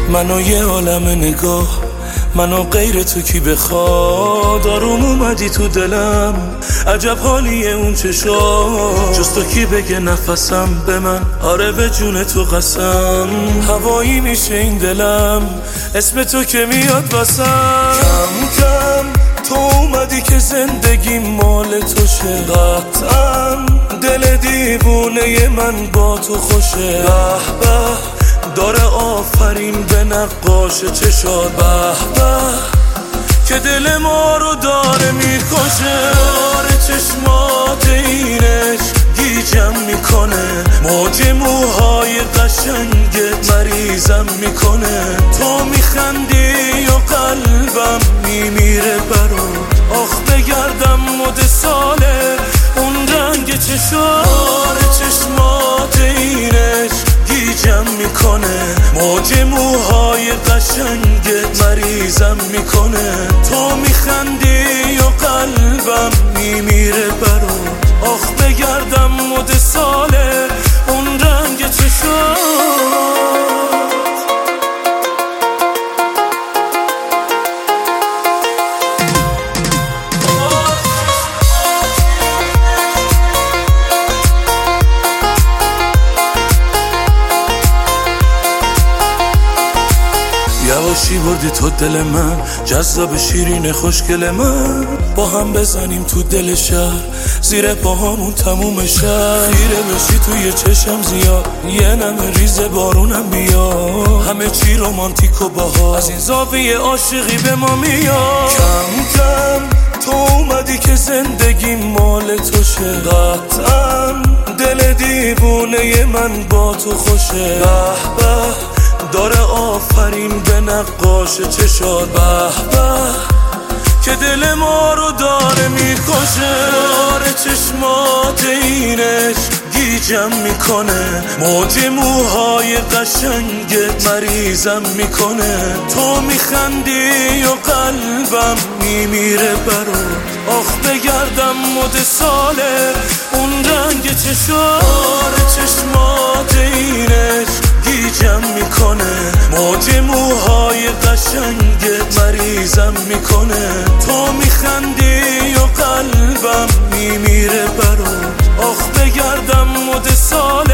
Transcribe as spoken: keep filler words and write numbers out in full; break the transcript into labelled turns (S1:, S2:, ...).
S1: منو یه عالم نگاه، منو غیر تو کی بخواد. آروم اومدی تو دلم، عجب حالیه اون چشام. جز تو کی بگه نفسم به من، آره به جون تو قسم. هوایی میشه این دلم، اسم تو که میاد واسم. کم کم تو اومدی که زندگی مال تو شه. قطعا دل دیوونه من با تو خوشه. به به داره آفرین به نقاش چشات. به به که دل ما رو داره میکشه. داره چشمات اینش گیجم میکنه، موج موهای قشنگت مریضم میکنه. تو میخندی و قلبم میمیره برات. آخ بگردم مد ساله اون رنگ چشات. داره چشمات اینش گیجم میکنه، موج موهای قشنگت مریضم میکنه. تو میخندی و قلبم میمیره برات. آخ بگردم مد ساله اون رنگ چشات. یواشی بردی تو دل من، جذاب شیرین خوشگل من. با هم بزنیم تو دل شهر، زیر پاهامون تموم شهر. خیره بشی توی چشم زیاد، یه نمه ریز بارونم بیاد. همه چی رومانتیک و باها، از این زاویه عاشقی به ما میاد. کم کم تو اومدی که زندگی مال تو شه. قطعا دل دیوونه من با تو خوشه. به به داره آفرین به نقاش چشات. به به که دل ما رو داره میکشه. داره چشمات اینش گیجم میکنه، موج موهای قشنگت مریضم میکنه. تو میخندی و قلبم میمیره برات. آخ بگردم مد ساله اون رنگ چشات. داره چشمات اینش گیجم میکنه، موج موهای قشنگت مریضم میکنه. تو میخندی و قلبم میمیره برات. آخ بگردم مد سال